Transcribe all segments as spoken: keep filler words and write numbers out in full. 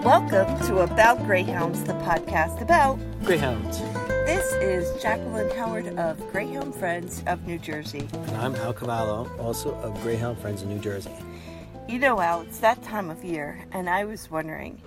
Welcome to About Greyhounds, the podcast about Greyhounds. This is Jacqueline Howard of Greyhound Friends of New Jersey. And I'm Al Cavallo, also of Greyhound Friends of New Jersey. You know, Al, it's that time of year, and I was wondering,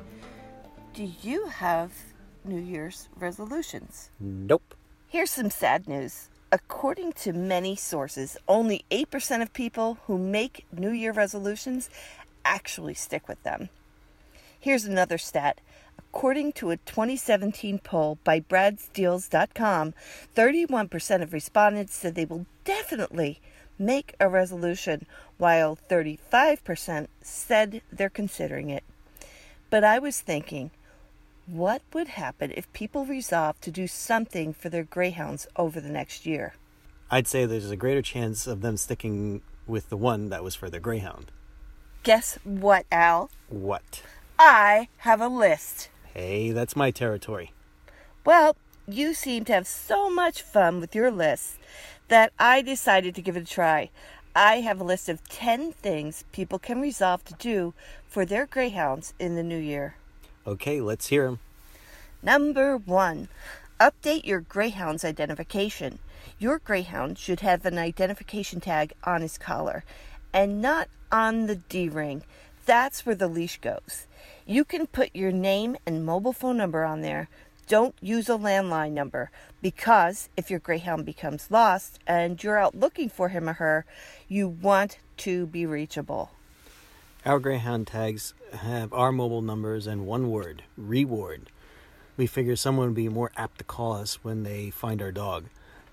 do you have New Year's resolutions? Nope. Here's some sad news. According to many sources, only eight percent of people who make New Year resolutions actually stick with them. Here's another stat. According to a twenty seventeen poll by Brads Deals dot com, thirty-one percent of respondents said they will definitely make a resolution, while thirty-five percent said they're considering it. But I was thinking, what would happen if people resolved to do something for their greyhounds over the next year? I'd say there's a greater chance of them sticking with the one that was for their greyhound. Guess what, Al? What? I have a list. Hey, that's my territory. Well, you seem to have so much fun with your list that I decided to give it a try. I have a list of ten things people can resolve to do for their greyhounds in the new year. Okay, let's hear them. Number one, update your greyhound's identification. Your greyhound should have an identification tag on his collar and not on the D-ring. That's where the leash goes. You can put your name and mobile phone number on there. Don't use a landline number, because if your greyhound becomes lost and you're out looking for him or her, you want to be reachable. Our greyhound tags have our mobile numbers and one word, reward. We figure someone would be more apt to call us when they find our dog.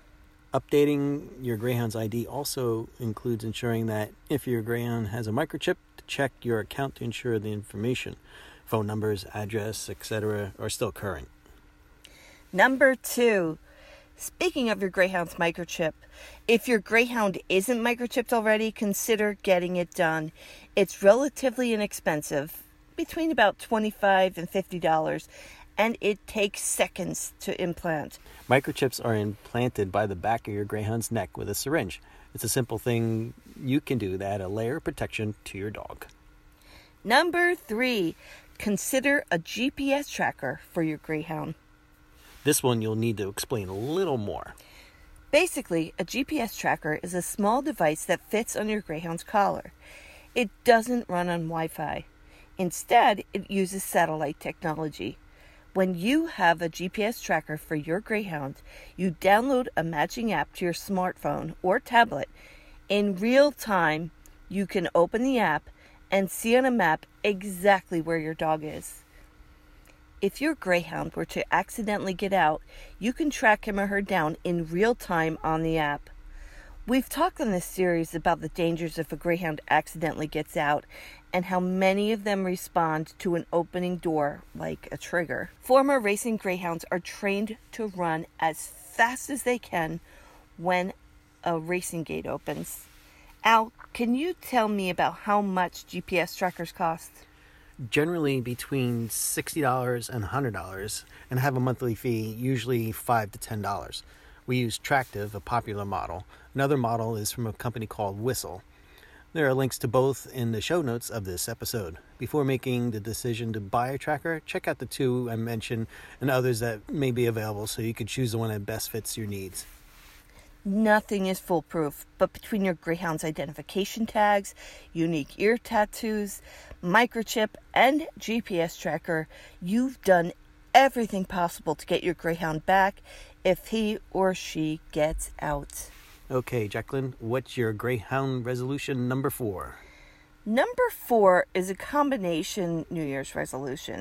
Updating your greyhound's I D also includes ensuring that if your greyhound has a microchip, to check your account to ensure the information, phone numbers, address, et cetera are still current. Number two, speaking of your greyhound's microchip, if your greyhound isn't microchipped already, consider getting it done. It's relatively inexpensive, between about twenty-five dollars and fifty dollars, and it takes seconds to implant. Microchips are implanted by the back of your greyhound's neck with a syringe. It's a simple thing you can do to add a layer of protection to your dog. Number three, consider a G P S tracker for your greyhound. This one you'll need to explain a little more. Basically, a G P S tracker is a small device that fits on your greyhound's collar. It doesn't run on Wi-Fi. Instead, it uses satellite technology. When you have a G P S tracker for your greyhound, you download a matching app to your smartphone or tablet. In real time, you can open the app and see on a map exactly where your dog is. If your greyhound were to accidentally get out, you can track him or her down in real time on the app. We've talked in this series about the dangers if a greyhound accidentally gets out and how many of them respond to an opening door like a trigger. Former racing greyhounds are trained to run as fast as they can when a racing gate opens. Al, can you tell me about how much G P S trackers cost? Generally between sixty dollars and one hundred dollars, and have a monthly fee, usually five to ten dollars. We use Tractive, a popular model. Another model is from a company called Whistle. There are links to both in the show notes of this episode. Before making the decision to buy a tracker, check out the two I mentioned and others that may be available so you can choose the one that best fits your needs. Nothing is foolproof, but between your greyhound's identification tags, unique ear tattoos, microchip, and G P S tracker, you've done everything possible to get your greyhound back if he or she gets out. Okay, Jacqueline, what's your greyhound resolution number four? Number four is a combination New Year's resolution.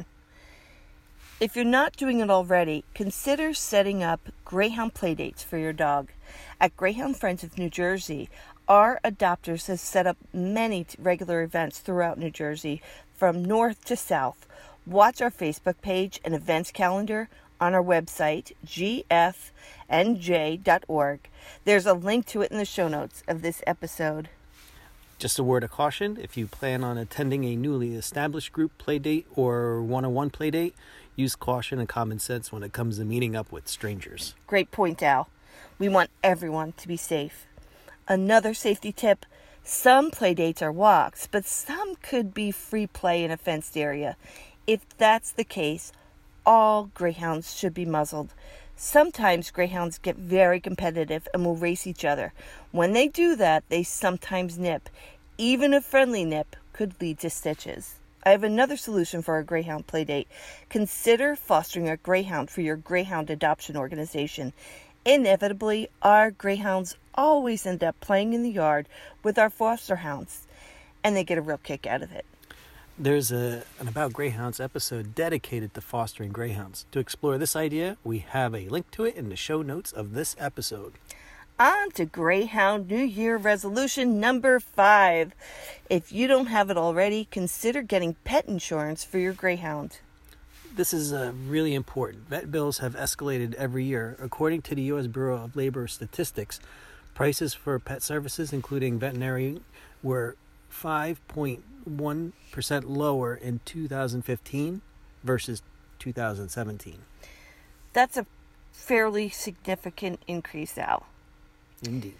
If you're not doing it already, consider setting up greyhound playdates for your dog. At Greyhound Friends of New Jersey, our adopters have set up many regular events throughout New Jersey, from north to south. Watch our Facebook page and events calendar on our website, g f n j dot org. There's a link to it in the show notes of this episode. Just a word of caution, if you plan on attending a newly established group playdate or one-on-one playdate, use caution and common sense when it comes to meeting up with strangers. Great point, Al. We want everyone to be safe. Another safety tip, some playdates are walks, but some could be free play in a fenced area. If that's the case, all greyhounds should be muzzled. Sometimes greyhounds get very competitive and will race each other. When they do that, they sometimes nip. Even a friendly nip could lead to stitches. I have another solution for a greyhound playdate. Consider fostering a greyhound for your greyhound adoption organization. Inevitably, our greyhounds always end up playing in the yard with our foster hounds, and they get a real kick out of it. There's a, an About Greyhounds episode dedicated to fostering greyhounds. To explore this idea, we have a link to it in the show notes of this episode. On to Greyhound New Year resolution number five. If you don't have it already, consider getting pet insurance for your greyhound. This is uh, really important. Vet bills have escalated every year. According to the U S Bureau of Labor Statistics, prices for pet services, including veterinary, were five point one percent lower in two thousand fifteen versus two thousand seventeen. That's a fairly significant increase, Al. Indeed.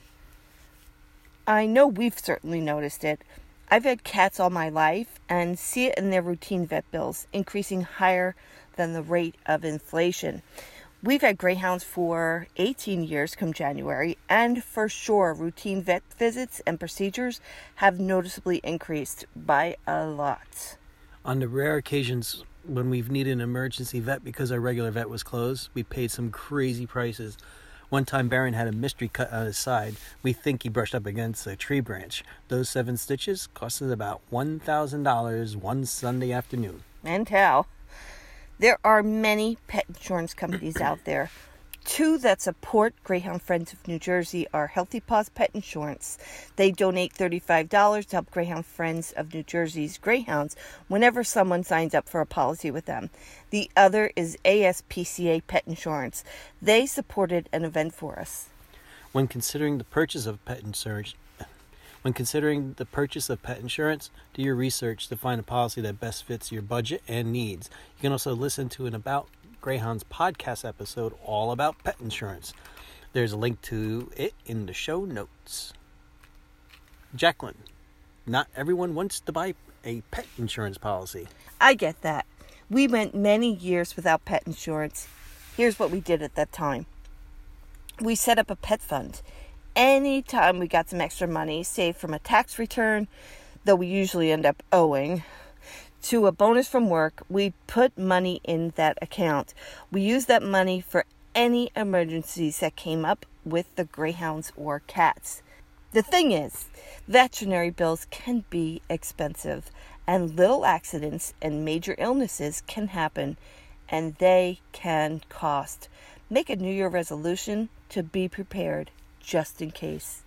I know we've certainly noticed it. I've had cats all my life and see it in their routine vet bills, increasing higher than the rate of inflation. We've had greyhounds for eighteen years come January, and for sure, routine vet visits and procedures have noticeably increased by a lot. On the rare occasions when we've needed an emergency vet because our regular vet was closed, we paid some crazy prices. One time, Baron had a mystery cut on his side. We think he brushed up against a tree branch. Those seven stitches cost us about one thousand dollars one Sunday afternoon. And how? There are many pet insurance companies out there. Two that support Greyhound Friends of New Jersey are Healthy Paws Pet Insurance. They donate thirty-five dollars to help Greyhound Friends of New Jersey's greyhounds whenever someone signs up for a policy with them. The other is A S P C A Pet Insurance. They supported an event for us. When considering the purchase of pet insurance, when considering the purchase of pet insurance, do your research to find a policy that best fits your budget and needs. You can also listen to an About Greyhounds podcast episode all about pet insurance. There's a link to it in the show notes. Jacqueline, not everyone wants to buy a pet insurance policy. I get that. We went many years without pet insurance. Here's what we did at that time. We set up a pet fund. Anytime we got some extra money saved from a tax return, though we usually end up owing, to a bonus from work, we put money in that account. We used that money for any emergencies that came up with the greyhounds or cats. The thing is, veterinary bills can be expensive, and little accidents and major illnesses can happen, and they can cost. Make a New Year resolution to be prepared, just in case.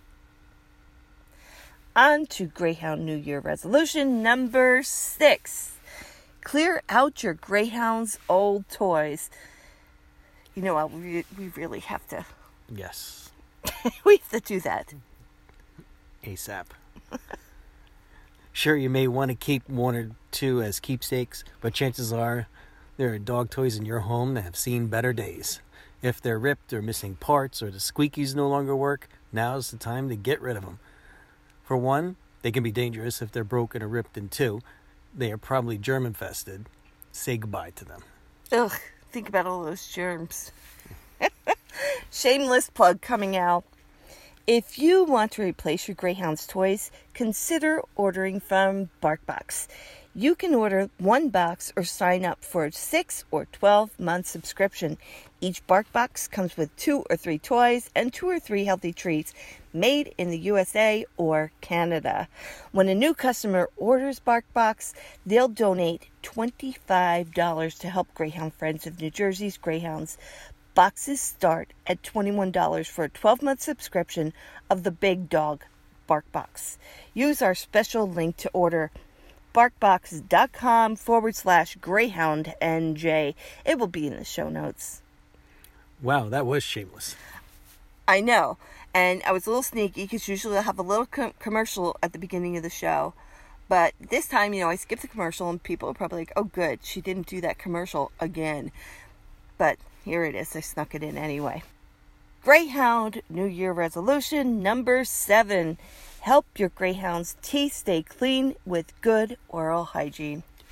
On to Greyhound New Year resolution number six. Clear out your greyhound's old toys. You know what? We, we really have to. Yes. we have to do that. ASAP. Sure, you may want to keep one or two as keepsakes, but chances are there are dog toys in your home that have seen better days. If they're ripped or missing parts or the squeakies no longer work, now's the time to get rid of them. For one, they can be dangerous if they're broken or ripped in two. They are probably germ-infested. Say goodbye to them. Ugh, think about all those germs. Shameless plug coming out. If you want to replace your greyhound's toys, consider ordering from BarkBox. You can order one box or sign up for a six or twelve month subscription. Each BarkBox comes with two or three toys and two or three healthy treats made in the U S A or Canada. When a new customer orders BarkBox, they'll donate twenty-five dollars to help Greyhound Friends of New Jersey's greyhounds. Boxes start at twenty-one dollars for a twelve month subscription of the Big Dog BarkBox. Use our special link to order barkbox.com forward slash Greyhound NJ. It will be in the show notes. Wow, that was shameless. I know. And I was a little sneaky because usually I'll have a little com- commercial at the beginning of the show. But this time, you know, I skipped the commercial and people are probably like, oh, good, she didn't do that commercial again. But here it is. I snuck it in anyway. Greyhound New Year resolution number seven. Help your greyhound's teeth stay clean with good oral hygiene.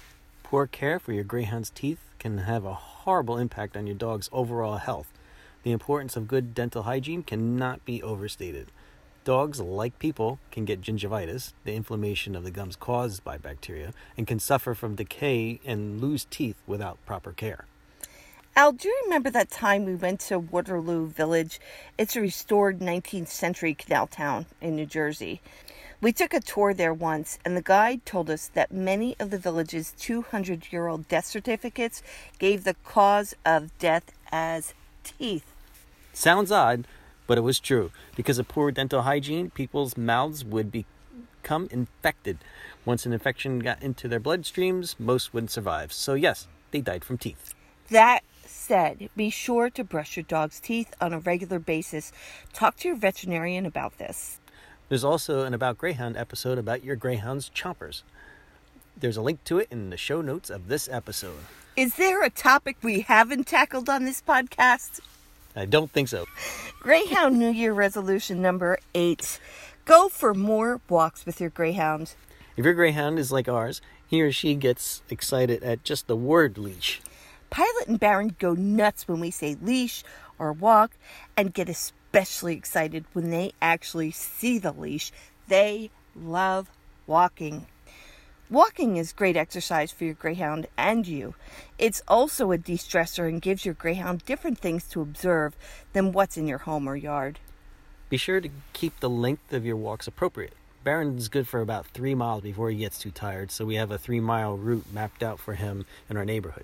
Poor care for your greyhound's teeth can have a horrible impact on your dog's overall health. The importance of good dental hygiene cannot be overstated. Dogs, like people, can get gingivitis, the inflammation of the gums caused by bacteria, and can suffer from decay and lose teeth without proper care. Al, do you remember that time we went to Waterloo Village? It's a restored nineteenth century canal town in New Jersey. We took a tour there once, and the guide told us that many of the village's two hundred year old death certificates gave the cause of death as teeth. Sounds odd, but it was true. Because of poor dental hygiene, people's mouths would become infected. Once an infection got into their bloodstreams, most wouldn't survive. So yes, they died from teeth. That said, be sure to brush your dog's teeth on a regular basis. Talk to your veterinarian about this. There's also an About Greyhound episode about your greyhound's chompers. There's a link to it in the show notes of this episode. Is there a topic we haven't tackled on this podcast? I don't think so. Greyhound New Year resolution number eight. Go for more walks with your greyhound. If your greyhound is like ours, he or she gets excited at just the word leash. Pilot and Baron go nuts when we say leash or walk, and get especially excited when they actually see the leash. They love walking. Walking is great exercise for your greyhound and you. It's also a de-stressor and gives your greyhound different things to observe than what's in your home or yard. Be sure to keep the length of your walks appropriate. Baron's good for about three miles before he gets too tired, so we have a three-mile route mapped out for him in our neighborhood.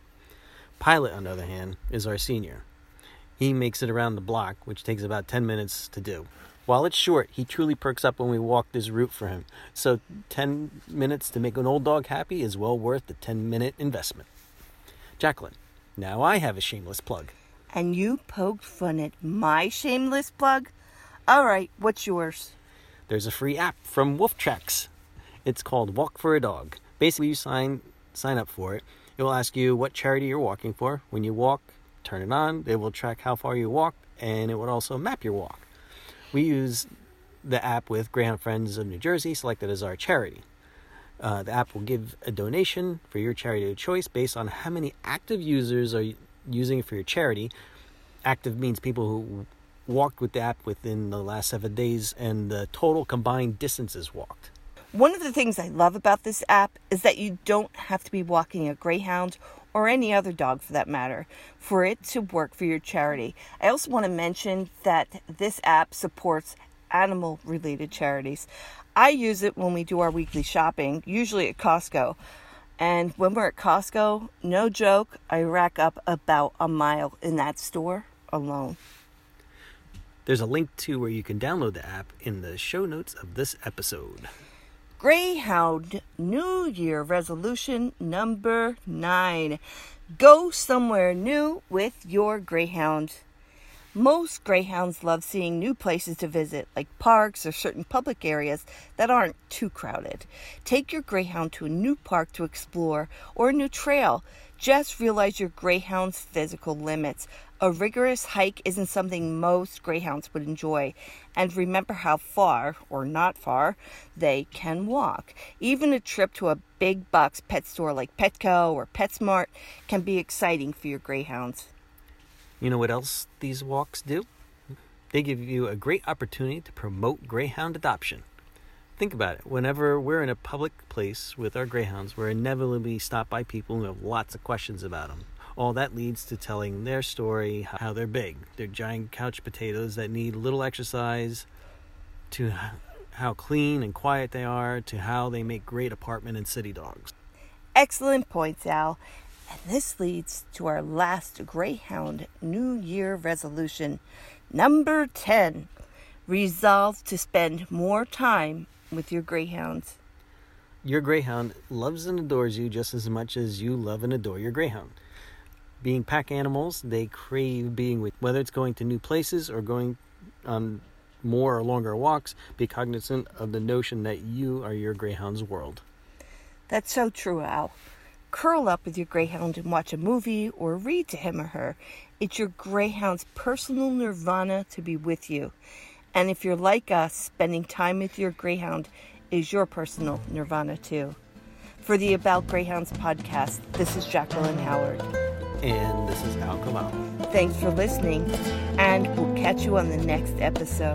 Pilot, on the other hand, is our senior. He makes it around the block, which takes about ten minutes to do. While it's short, he truly perks up when we walk this route for him. So ten minutes to make an old dog happy is well worth the ten-minute investment. Jacqueline, now I have a shameless plug. And you poked fun at my shameless plug? All right, what's yours? There's a free app from Wolf Tracks. It's called Walk for a Dog. Basically, you sign sign up for it. It will ask you what charity you're walking for. When you walk, turn it on. It will track how far you walked, and it will also map your walk. We use the app with Greyhound Friends of New Jersey, selected as our charity. Uh, the app will give a donation for your charity of choice based on how many active users are using it for your charity. Active means people who walked with the app within the last seven days and the total combined distances walked. One of the things I love about this app is that you don't have to be walking a greyhound or any other dog for that matter for it to work for your charity. I also want to mention that this app supports animal-related charities. I use it when we do our weekly shopping, usually at Costco. And when we're at Costco, no joke, I rack up about a mile in that store alone. There's a link to where you can download the app in the show notes of this episode. Greyhound New Year resolution number nine. Go somewhere new with your greyhound. Most greyhounds love seeing new places to visit, like parks or certain public areas that aren't too crowded. Take your greyhound to a new park to explore or a new trail. Just realize your greyhound's physical limits. A rigorous hike isn't something most greyhounds would enjoy. And remember how far, or not far, they can walk. Even a trip to a big box pet store like Petco or PetSmart can be exciting for your greyhounds. You know what else these walks do? They give you a great opportunity to promote greyhound adoption. Think about it. Whenever we're in a public place with our greyhounds, we're inevitably stopped by people who have lots of questions about them. All that leads to telling their story, how they're big. They're giant couch potatoes that need little exercise, to how clean and quiet they are, to how they make great apartment and city dogs. Excellent points, Al. And this leads to our last Greyhound New Year resolution. Number ten. Resolve to spend more time with your greyhounds. Your greyhound loves and adores you just as much as you love and adore your greyhound. Being pack animals, they crave being with, whether it's going to new places or going on more or longer walks. Be cognizant of the notion that you are your greyhound's world. That's so true, Al. Curl up with your greyhound and watch a movie or read to him or her. It's your greyhound's personal nirvana to be with you. And if you're like us, spending time with your greyhound is your personal nirvana too. For the About Greyhounds podcast, this is Jacqueline Howard. And this is Al Kamal. Thanks for listening, and we'll catch you on the next episode.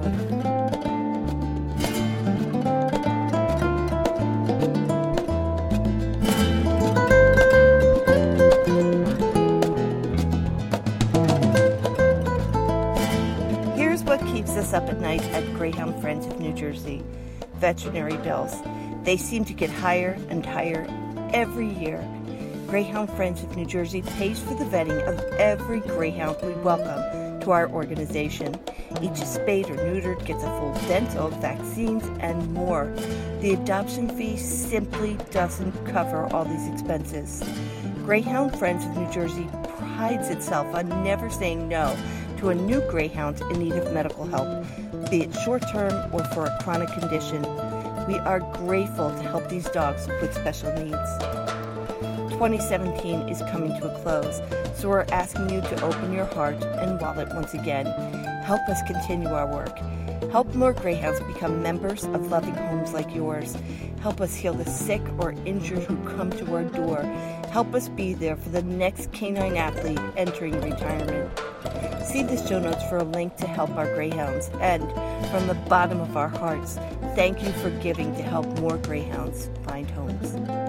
Here's what keeps us up at night at Greyhound Friends of New Jersey: veterinary bills. They seem to get higher and higher every year. Greyhound Friends of New Jersey pays for the vetting of every greyhound we welcome to our organization. Each is spayed or neutered, gets a full dental, vaccines, and more. The adoption fee simply doesn't cover all these expenses. Greyhound Friends of New Jersey prides itself on never saying no to a new greyhound in need of medical help, be it short-term or for a chronic condition. We are grateful to help these dogs with special needs. twenty seventeen is coming to a close, so we're asking you to open your heart and wallet once again. Help us continue our work. Help more greyhounds become members of loving homes like yours. Help us heal the sick or injured who come to our door. Help us be there for the next canine athlete entering retirement. See the show notes for a link to help our greyhounds. And from the bottom of our hearts, thank you for giving to help more greyhounds find homes.